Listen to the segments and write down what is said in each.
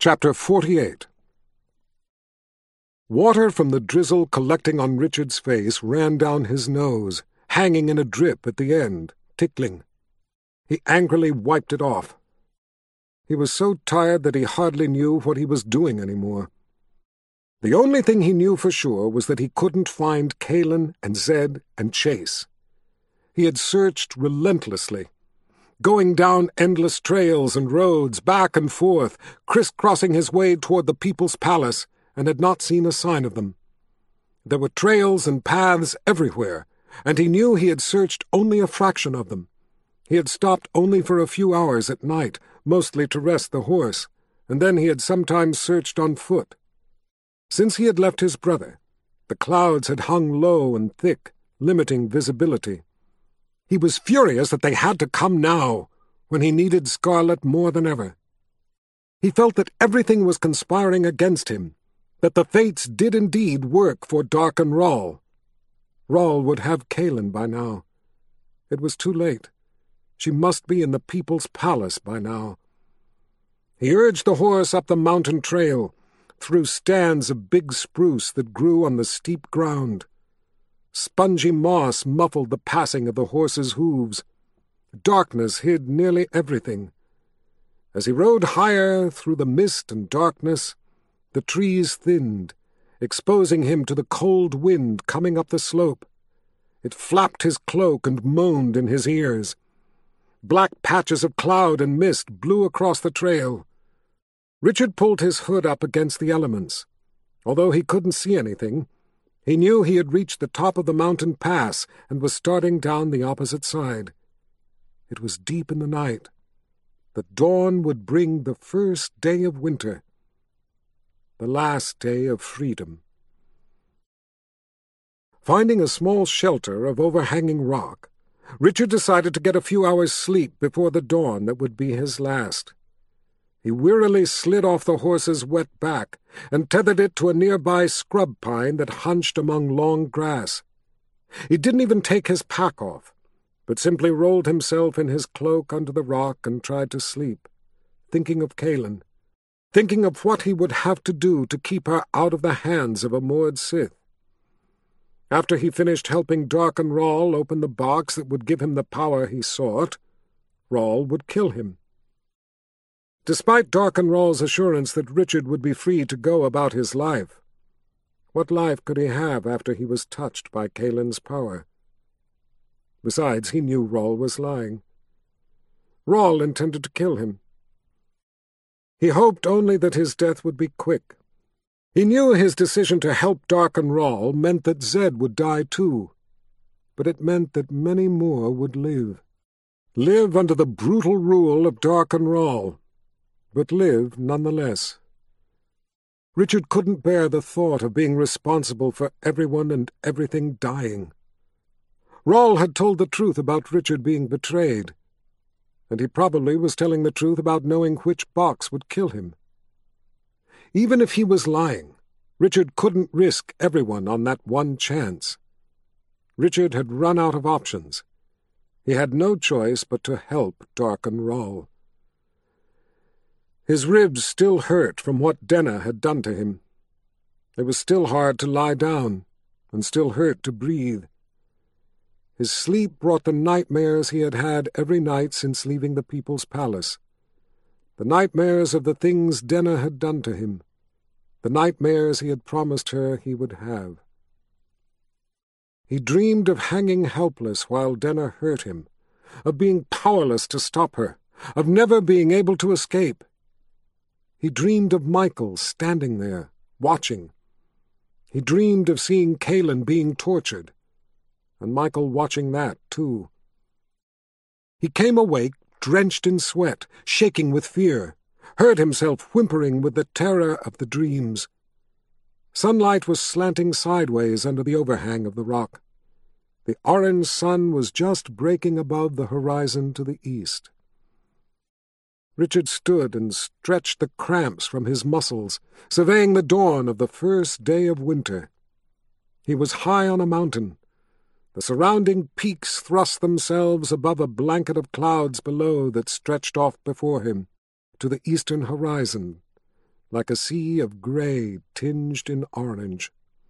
Chapter 48. Water from the drizzle collecting on Richard's face ran down his nose, hanging in a drip at the end, tickling. He angrily wiped it off. He was so tired that he hardly knew what he was doing anymore. The only thing he knew for sure was that he couldn't find Kalen and Zed and Chase. He had searched relentlessly, going down endless trails and roads, back and forth, crisscrossing his way toward the People's Palace, and had not seen a sign of them. There were trails and paths everywhere, and he knew he had searched only a fraction of them. He had stopped only for a few hours at night, mostly to rest the horse, and then he had sometimes searched on foot. Since he had left his brother, the clouds had hung low and thick, limiting visibility. He was furious that they had to come now, when he needed Scarlet more than ever. He felt that everything was conspiring against him, that the fates did indeed work for Darken Rahl. Rahl would have Kalen by now. It was too late. She must be in the People's Palace by now. He urged the horse up the mountain trail, through stands of big spruce that grew on the steep ground. Spongy moss muffled the passing of the horse's hooves. Darkness hid nearly everything. As he rode higher through the mist and darkness, the trees thinned, exposing him to the cold wind coming up the slope. It flapped his cloak and moaned in his ears. Black patches of cloud and mist blew across the trail. Richard pulled his hood up against the elements. Although he couldn't see anything, he knew he had reached the top of the mountain pass and was starting down the opposite side. It was deep in the night. The dawn would bring the first day of winter, the last day of freedom. Finding a small shelter of overhanging rock, Richard decided to get a few hours' sleep before the dawn that would be his last. He wearily slid off the horse's wet back and tethered it to a nearby scrub pine that hunched among long grass. He didn't even take his pack off, but simply rolled himself in his cloak under the rock and tried to sleep, thinking of Kalen, thinking of what he would have to do to keep her out of the hands of a Mord Sith. After he finished helping Darken Rahl open the box that would give him the power he sought, Rahl would kill him. Despite Darken Rahl's assurance that Richard would be free to go about his life, what life could he have after he was touched by Kalen's power? Besides, he knew Rahl was lying. Rahl intended to kill him. He hoped only that his death would be quick. He knew his decision to help Darken Rahl meant that Zed would die too, but it meant that many more would live. Live under the brutal rule of Darken Rahl, but live nonetheless. Richard couldn't bear the thought of being responsible for everyone and everything dying. Rahl had told the truth about Richard being betrayed, and he probably was telling the truth about knowing which box would kill him. Even if he was lying, Richard couldn't risk everyone on that one chance. Richard had run out of options. He had no choice but to help Darken Rahl. His ribs still hurt from what Denna had done to him. It was still hard to lie down, and still hurt to breathe. His sleep brought the nightmares he had had every night since leaving the People's Palace. The nightmares of the things Denna had done to him. The nightmares he had promised her he would have. He dreamed of hanging helpless while Denna hurt him, of being powerless to stop her, of never being able to escape. He dreamed of Michael standing there, watching. He dreamed of seeing Kalen being tortured, and Michael watching that, too. He came awake, drenched in sweat, shaking with fear, heard himself whimpering with the terror of the dreams. Sunlight was slanting sideways under the overhang of the rock. The orange sun was just breaking above the horizon to the east. Richard stood and stretched the cramps from his muscles, surveying the dawn of the first day of winter. He was high on a mountain. The surrounding peaks thrust themselves above a blanket of clouds below that stretched off before him, to the eastern horizon, like a sea of grey tinged in orange.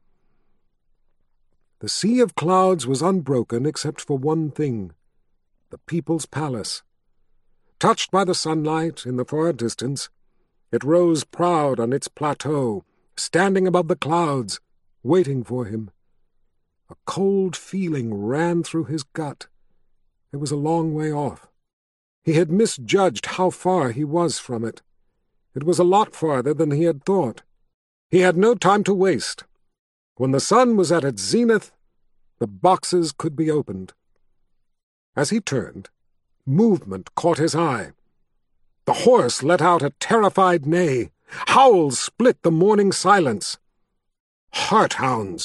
The sea of clouds was unbroken except for one thing: the People's Palace. Touched by the sunlight in the far distance, it rose proud on its plateau, standing above the clouds, waiting for him. A cold feeling ran through his gut. It was a long way off. He had misjudged how far he was from it. It was a lot farther than he had thought. He had no time to waste. When the sun was at its zenith, the boxes could be opened. As he turned, movement caught his eye. The horse let out a terrified neigh. Howls split the morning silence. Heart-hounds.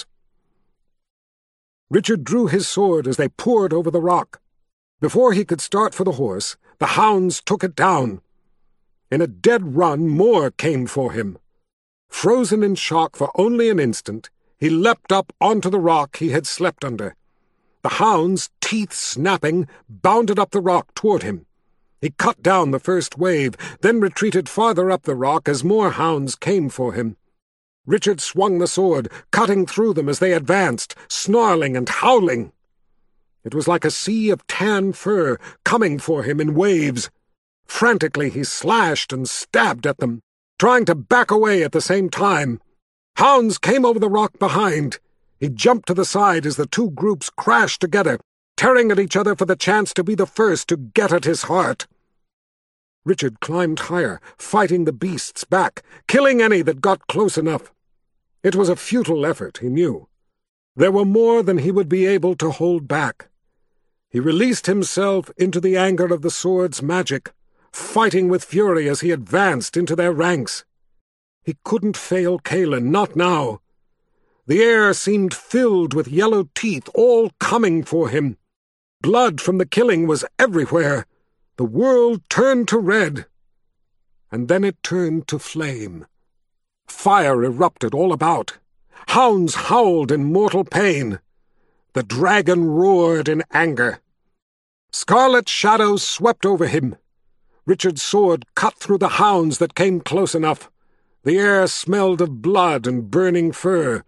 Richard drew his sword as they poured over the rock. Before he could start for the horse, the hounds took it down. In a dead run, more came for him. Frozen in shock for only an instant, he leapt up onto the rock he had slept under. The hounds, teeth snapping, bounded up the rock toward him. He cut down the first wave, then retreated farther up the rock as more hounds came for him. Richard swung the sword, cutting through them as they advanced, snarling and howling. It was like a sea of tan fur coming for him in waves. Frantically he slashed and stabbed at them, trying to back away at the same time. Hounds came over the rock behind. He jumped to the side as the two groups crashed together, tearing at each other for the chance to be the first to get at his heart. Richard climbed higher, fighting the beasts back, killing any that got close enough. It was a futile effort, he knew. There were more than he would be able to hold back. He released himself into the anger of the sword's magic, fighting with fury as he advanced into their ranks. He couldn't fail Kaelin, not now. The air seemed filled with yellow teeth, all coming for him. Blood from the killing was everywhere. The world turned to red. And then it turned to flame. Fire erupted all about. Hounds howled in mortal pain. The dragon roared in anger. Scarlet shadows swept over him. Richard's sword cut through the hounds that came close enough. The air smelled of blood and burning fur.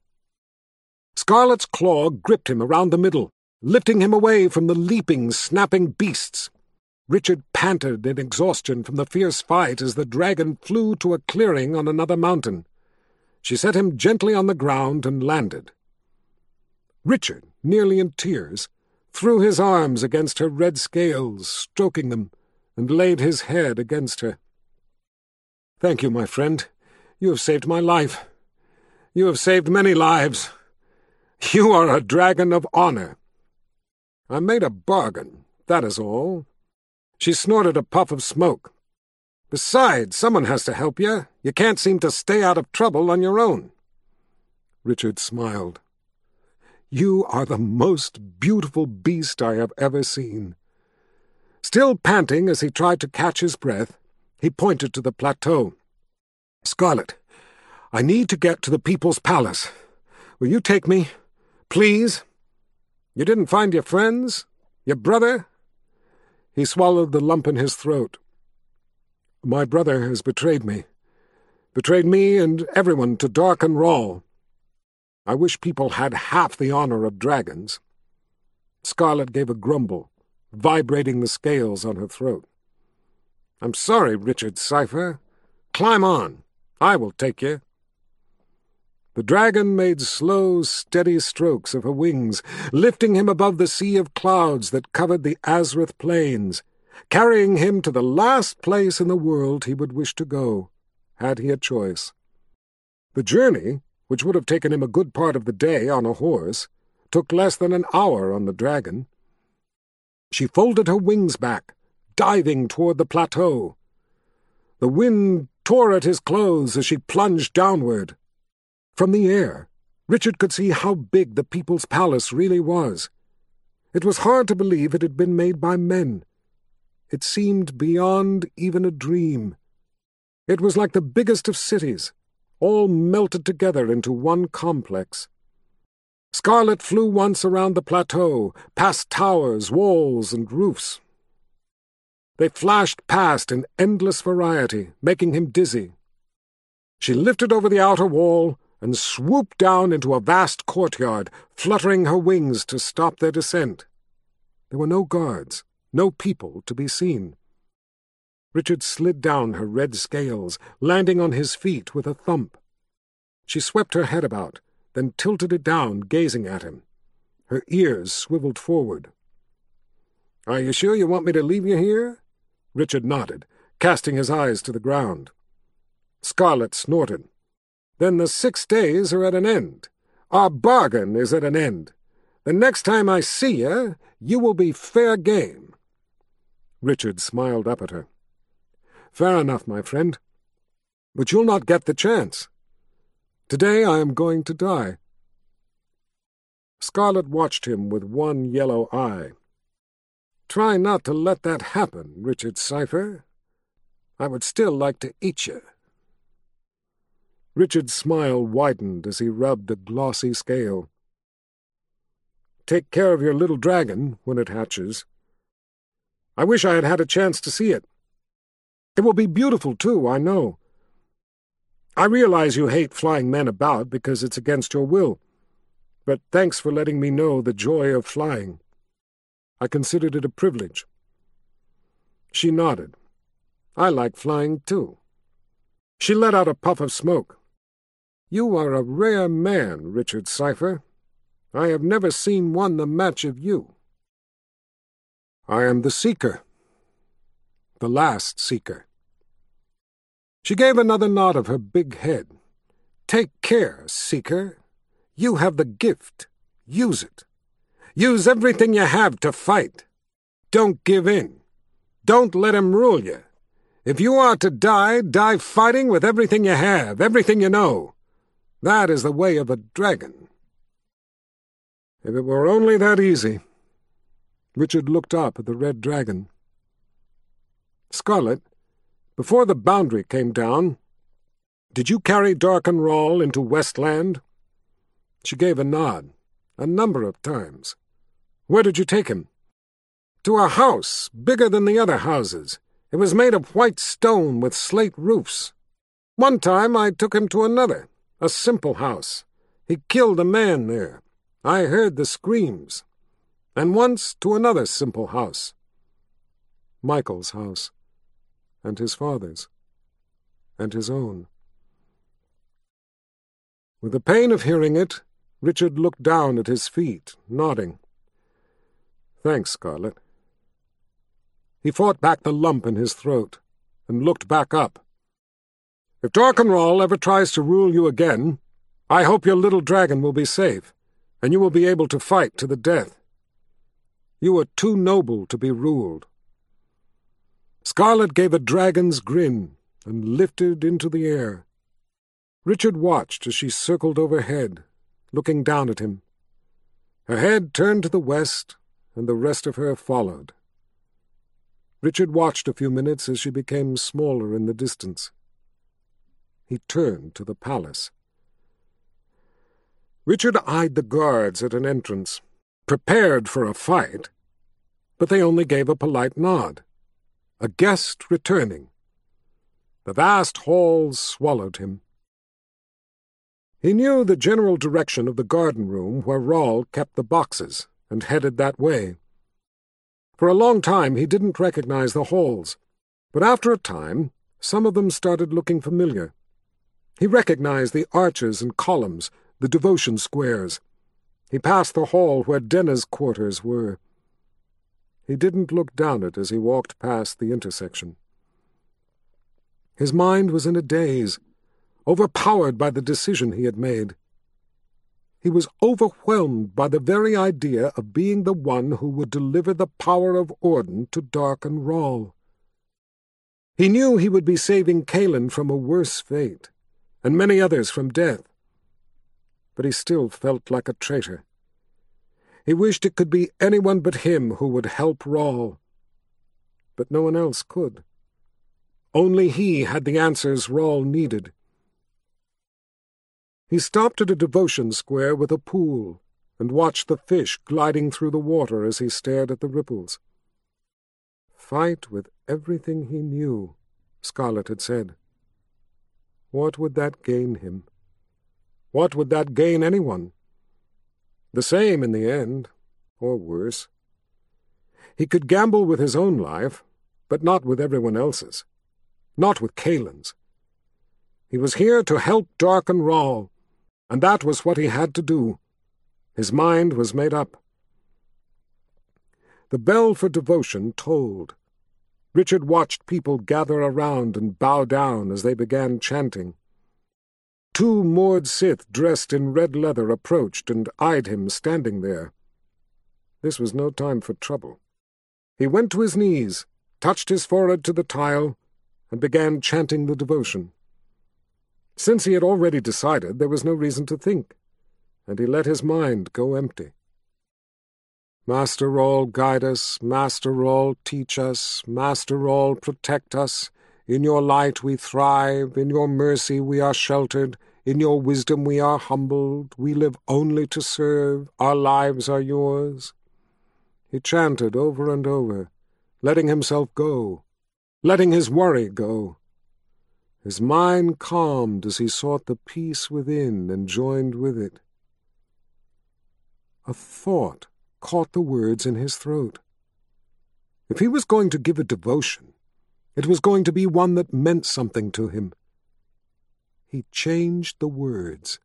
Scarlet's claw gripped him around the middle, lifting him away from the leaping, snapping beasts. Richard panted in exhaustion from the fierce fight as the dragon flew to a clearing on another mountain. She set him gently on the ground and landed. Richard, nearly in tears, threw his arms against her red scales, stroking them, and laid his head against her. "Thank you, my friend. You have saved my life. You have saved many lives. You are a dragon of honor." "I made a bargain, that is all." She snorted a puff of smoke. "Besides, someone has to help you. You can't seem to stay out of trouble on your own." Richard smiled. "You are the most beautiful beast I have ever seen." Still panting as he tried to catch his breath, he pointed to the plateau. "Scarlet, I need to get to the People's Palace. Will you take me? Please? You didn't find your friends? Your brother?" He swallowed the lump in his throat. "My brother has betrayed me. Betrayed me and everyone to Darken Rahl. I wish people had half the honor of dragons." Scarlet gave a grumble, vibrating the scales on her throat. "I'm sorry, Richard Cypher. Climb on. I will take you." The dragon made slow, steady strokes of her wings, lifting him above the sea of clouds that covered the Azrith plains, carrying him to the last place in the world he would wish to go, had he a choice. The journey, which would have taken him a good part of the day on a horse, took less than an hour on the dragon. She folded her wings back, diving toward the plateau. The wind tore at his clothes as she plunged downward. From the air, Richard could see how big the People's Palace really was. It was hard to believe it had been made by men. It seemed beyond even a dream. It was like the biggest of cities, all melted together into one complex. Scarlet flew once around the plateau, past towers, walls, and roofs. They flashed past in endless variety, making him dizzy. She lifted over the outer wall and swooped down into a vast courtyard, fluttering her wings to stop their descent. There were no guards, no people to be seen. Richard slid down her red scales, landing on his feet with a thump. She swept her head about, then tilted it down, gazing at him. Her ears swiveled forward. "Are you sure you want me to leave you here?" Richard nodded, casting his eyes to the ground. Scarlet snorted. "Then the 6 days are at an end. Our bargain is at an end. The next time I see you, you will be fair game." Richard smiled up at her. "Fair enough, my friend. But you'll not get the chance. Today I am going to die." Scarlet watched him with one yellow eye. "Try not to let that happen, Richard Cypher. I would still like to eat you." Richard's smile widened as he rubbed a glossy scale. "Take care of your little dragon when it hatches. I wish I had had a chance to see it. It will be beautiful, too, I know. I realize you hate flying men about because it's against your will, but thanks for letting me know the joy of flying. I considered it a privilege." She nodded. "I like flying, too." She let out a puff of smoke. "You are a rare man, Richard Cypher. I have never seen one the match of you." "I am the Seeker. The last Seeker." She gave another nod of her big head. "Take care, Seeker. You have the gift. Use it. Use everything you have to fight. Don't give in. Don't let him rule you. If you are to die, die fighting with everything you have, everything you know. That is the way of a dragon." If it were only that easy. Richard looked up at the red dragon. "Scarlet, before the boundary came down, did you carry Darken Rahl into Westland?" She gave a nod, a number of times. "Where did you take him?" "To a house bigger than the other houses. It was made of white stone with slate roofs. One time I took him to another, a simple house. He killed a man there. I heard the screams. And once to another simple house. Michael's house, and his father's, and his own." With the pain of hearing it, Richard looked down at his feet, nodding. "Thanks, Scarlet." He fought back the lump in his throat, and looked back up. "If Darken Rahl ever tries to rule you again, I hope your little dragon will be safe, and you will be able to fight to the death. You are too noble to be ruled." Scarlet gave a dragon's grin and lifted into the air. Richard watched as she circled overhead, looking down at him. Her head turned to the west, and the rest of her followed. Richard watched a few minutes as she became smaller in the distance. He turned to the palace. Richard eyed the guards at an entrance, prepared for a fight, but they only gave a polite nod. A guest returning. The vast halls swallowed him. He knew the general direction of the garden room where Rahl kept the boxes, and headed that way. For a long time he didn't recognize the halls, but after a time some of them started looking familiar. He recognized the arches and columns, the devotion squares. He passed the hall where Denna's quarters were. He didn't look down it as he walked past the intersection. His mind was in a daze, overpowered by the decision he had made. He was overwhelmed by the very idea of being the one who would deliver the power of Orden to Darken Rahl. He knew he would be saving Kaelin from a worse fate, and many others from death. But he still felt like a traitor. He wished it could be anyone but him who would help Rahl. But no one else could. Only he had the answers Rahl needed. He stopped at a devotion square with a pool and watched the fish gliding through the water as he stared at the ripples. Fight with everything he knew, Scarlet had said. What would that gain him? What would that gain anyone? The same in the end, or worse. He could gamble with his own life, but not with everyone else's. Not with Kalen's. He was here to help Darken Rahl, and that was what he had to do. His mind was made up. The bell for devotion tolled. Richard watched people gather around and bow down as they began chanting. 2 Mord Sith dressed in red leather approached and eyed him standing there. This was no time for trouble. He went to his knees, touched his forehead to the tile, and began chanting the devotion. Since he had already decided, there was no reason to think, and he let his mind go empty. Master Rahl, guide us. Master Rahl, teach us. Master Rahl, protect us. In your light we thrive. In your mercy we are sheltered. In your wisdom we are humbled. We live only to serve. Our lives are yours. He chanted over and over, letting himself go, letting his worry go. His mind calmed as he sought the peace within and joined with it. A thought caught the words in his throat. If he was going to give a devotion, it was going to be one that meant something to him. He changed the words.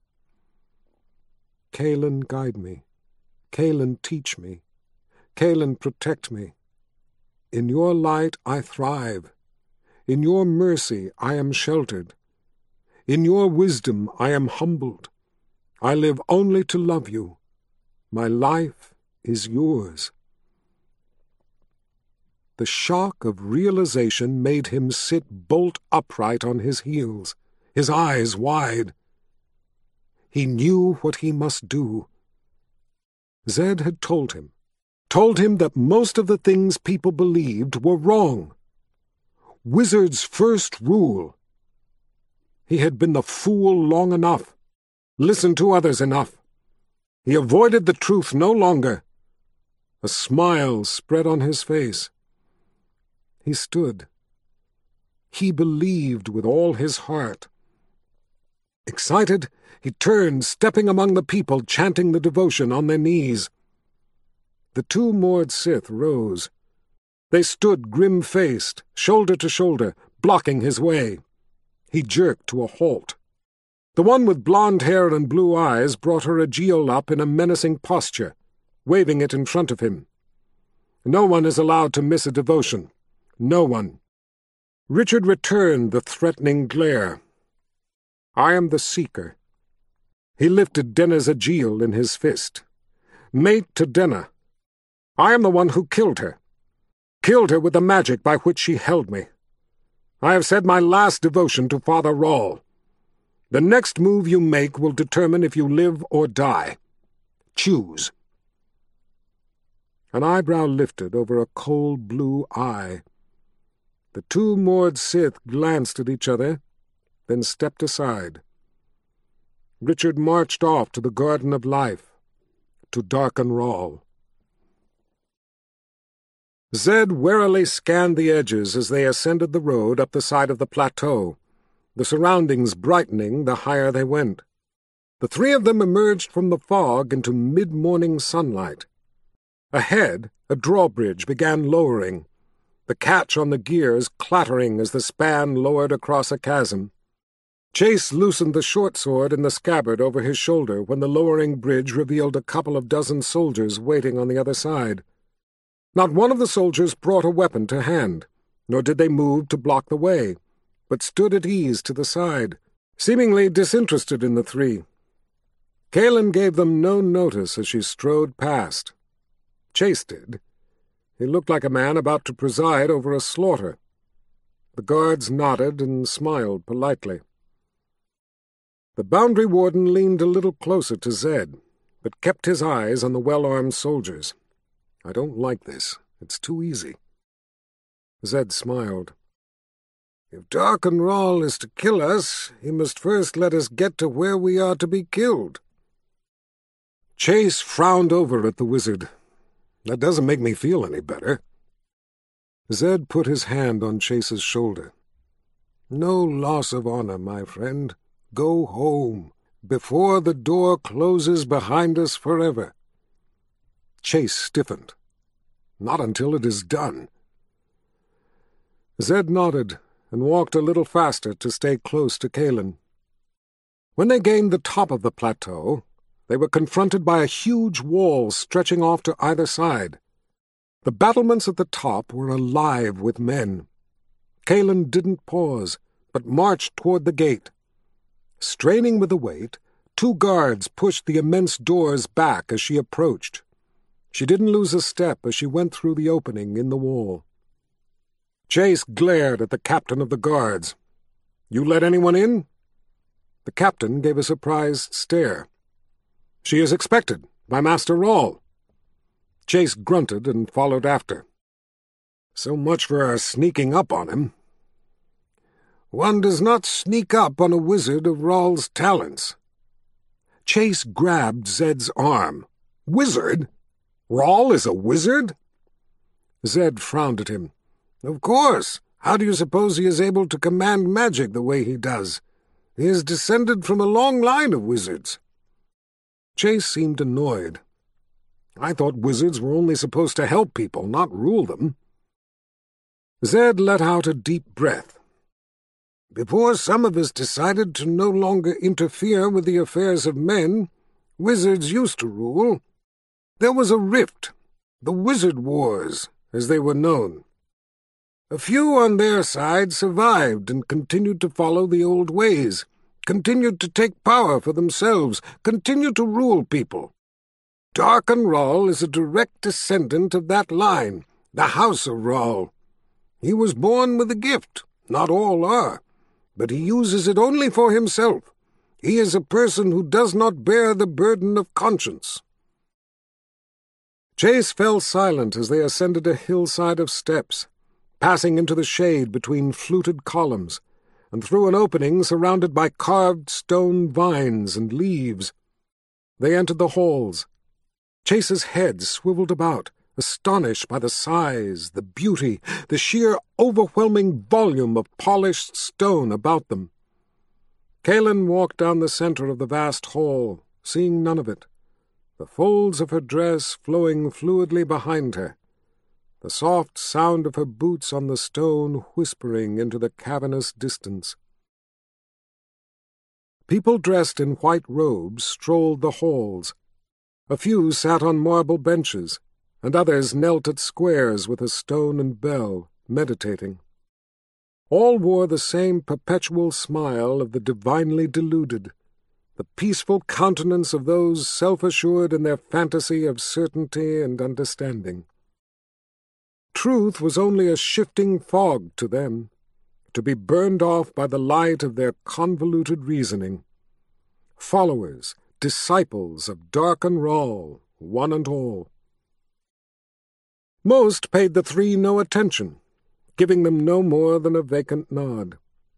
Kalen, guide me. Kalen, teach me. Kalen, protect me. In your light I thrive. In your mercy I am sheltered. In your wisdom I am humbled. I live only to love you. My life is yours. The shock of realization made him sit bolt upright on his heels, his eyes wide. He knew what he must do. Zed had told him that most of the things people believed were wrong. Wizard's first rule. He had been the fool long enough, listened to others enough. He avoided the truth no longer. A smile spread on his face. He stood. He believed with all his heart. Excited, he turned, stepping among the people, chanting the devotion on their knees. The 2 Mord Sith rose. They stood grim-faced, shoulder to shoulder, blocking his way. He jerked to a halt. The one with blonde hair and blue eyes brought her agiol up in a menacing posture, waving it in front of him. No one is allowed to miss a devotion. No one. Richard returned the threatening glare. I am the Seeker. He lifted Denna's agiol in his fist. Mate to Denna. I am the one who killed her. Killed her with the magic by which she held me. I have said my last devotion to Father Rahl. The next move you make will determine if you live or die. Choose. An eyebrow lifted over a cold blue eye. The 2 Mord Sith glanced at each other, then stepped aside. Richard marched off to the Garden of Life, to Darken Rahl. Zed warily scanned the edges as they ascended the road up the side of the plateau, the surroundings brightening the higher they went. The 3 of them emerged from the fog into mid-morning sunlight. Ahead, a drawbridge began lowering, the catch on the gears clattering as the span lowered across a chasm. Chase loosened the short sword in the scabbard over his shoulder when the lowering bridge revealed a couple of dozen soldiers waiting on the other side. Not one of the soldiers brought a weapon to hand, nor did they move to block the way, but stood at ease to the side, seemingly disinterested in the 3. Kalen gave them no notice as she strode past. Chase did. He looked like a man about to preside over a slaughter. The guards nodded and smiled politely. The boundary warden leaned a little closer to Zed, but kept his eyes on the well-armed soldiers. I don't like this. It's too easy. Zed smiled. If Darken Rahl is to kill us, he must first let us get to where we are to be killed. Chase frowned over at the wizard. That doesn't make me feel any better. Zed put his hand on Chase's shoulder. No loss of honor, my friend. Go home, before the door closes behind us forever." Chase stiffened. "Not until it is done." Zed nodded and walked a little faster to stay close to Kalen. When they gained the top of the plateau, they were confronted by a huge wall stretching off to either side. The battlements at the top were alive with men. Kalen didn't pause, but marched toward the gate. Straining with the weight, 2 guards pushed the immense doors back as she approached. She didn't lose a step as she went through the opening in the wall. Chase glared at the captain of the guards. "You let anyone in?" The captain gave a surprised stare. "She is expected by Master Rahl." Chase grunted and followed after. "So much for our sneaking up on him." "One does not sneak up on a wizard of Rahl's talents." Chase grabbed Zed's arm. "Wizard? Rahl is a wizard?" Zed frowned at him. "Of course. How do you suppose he is able to command magic the way he does? He is descended from a long line of wizards." Chase seemed annoyed. "I thought wizards were only supposed to help people, not rule them." Zed let out a deep breath. "Before some of us decided to no longer interfere with the affairs of men, wizards used to rule. There was a rift, the Wizard Wars, as they were known. A few on their side survived and continued to follow the old ways, continued to take power for themselves, continued to rule people. Darken Rahl is a direct descendant of that line, the House of Rahl. He was born with a gift, not all are, but he uses it only for himself. He is a person who does not bear the burden of conscience." Chase fell silent as they ascended a hillside of steps, passing into the shade between fluted columns, and through an opening surrounded by carved stone vines and leaves. They entered the halls. Chase's head swiveled about, astonished by the size, the beauty, the sheer overwhelming volume of polished stone about them. Kalen walked down the center of the vast hall, seeing none of it, the folds of her dress flowing fluidly behind her, the soft sound of her boots on the stone whispering into the cavernous distance. People dressed in white robes strolled the halls. A few sat on marble benches, and others knelt at squares with a stone and bell, meditating. All wore the same perpetual smile of the divinely deluded, the peaceful countenance of those self-assured in their fantasy of certainty and understanding. Truth was only a shifting fog to them, to be burned off by the light of their convoluted reasoning. Followers, disciples of Darken Rahl, one and all. Most paid the 3 no attention, giving them no more than a vacant nod.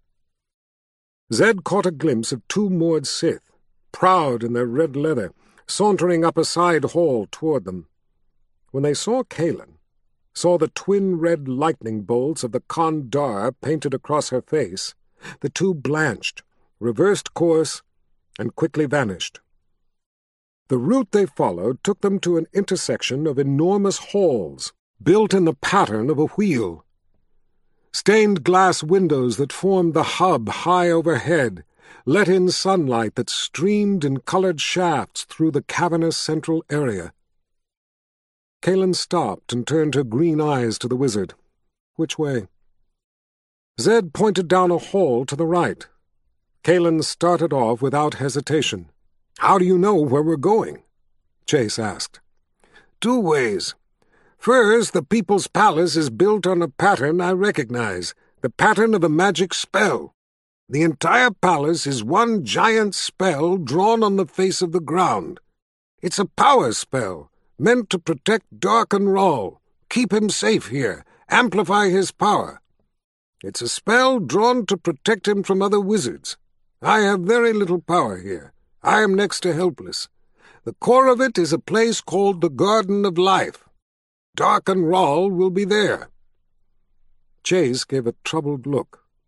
Zed caught a glimpse of 2 moored Sith, proud in their red leather, sauntering up a side hall toward them. When they saw Kalen, saw the twin red lightning bolts of the Kandar painted across her face, the 2 blanched, reversed course, and quickly vanished. The route they followed took them to an intersection of enormous halls, built in the pattern of a wheel. Stained glass windows that formed the hub high overhead let in sunlight that streamed in colored shafts through the cavernous central area. Kalen stopped and turned her green eyes to the wizard. "Which way?" Zed pointed down a hall to the right. Kalen started off without hesitation. "How do you know where we're going?" Chase asked. 2 ways. First, the People's Palace is built on a pattern I recognize, the pattern of a magic spell. The entire palace is one giant spell drawn on the face of the ground. It's a power spell, meant to protect Darken Rahl, keep him safe here, amplify his power. It's a spell drawn to protect him from other wizards. I have very little power here. I am next to helpless. The core of it is a place called the Garden of Life. Darken Rahl will be there." Chase gave a troubled look.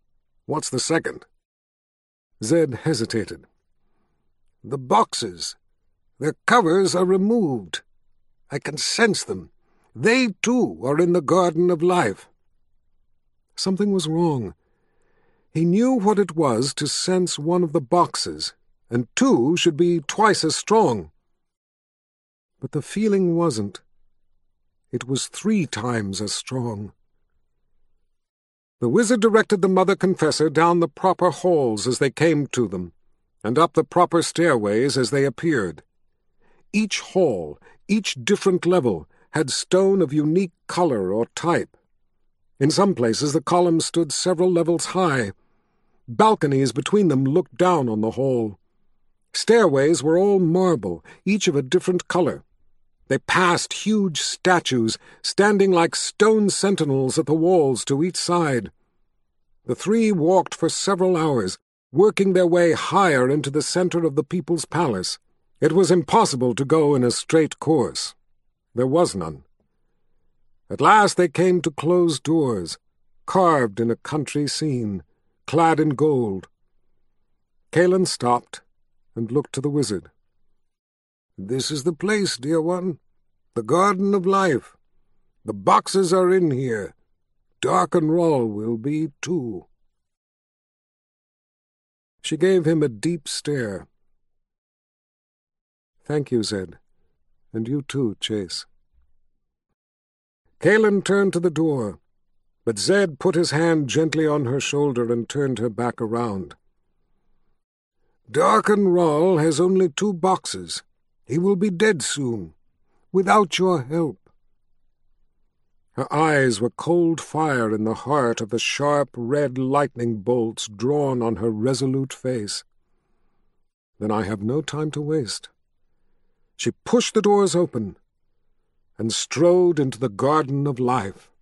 What's the second?" Zed hesitated. "The boxes. Their covers are removed. I can sense them. They, too, are in the Garden of Life." Something was wrong. He knew what it was to sense one of the boxes, and two should be twice as strong. But the feeling wasn't. It was 3 times as strong. The wizard directed the Mother Confessor down the proper halls as they came to them, and up the proper stairways as they appeared. Each hall, each different level, had stone of unique color or type. In some places the columns stood several levels high. Balconies between them looked down on the hall. Stairways were all marble, each of a different color. They passed huge statues, standing like stone sentinels at the walls to each side. The 3 walked for several hours, working their way higher into the center of the people's palace. It was impossible to go in a straight course. There was none. At last they came to closed doors, carved in a country scene, clad in gold. Kaelin stopped and looked to the wizard. "This is the place, dear one. The Garden of Life. The boxes are in here. Darkenrol will be, too." She gave him a deep stare. "Thank you, Zed. And you too, Chase." Kaelin turned to the door, but Zed put his hand gently on her shoulder and turned her back around. "Darkenrol has only 2 boxes. He will be dead soon, without your help." Her eyes were cold fire in the heart of the sharp red lightning bolts drawn on her resolute face. "Then I have no time to waste." She pushed the doors open and strode into the Garden of Life.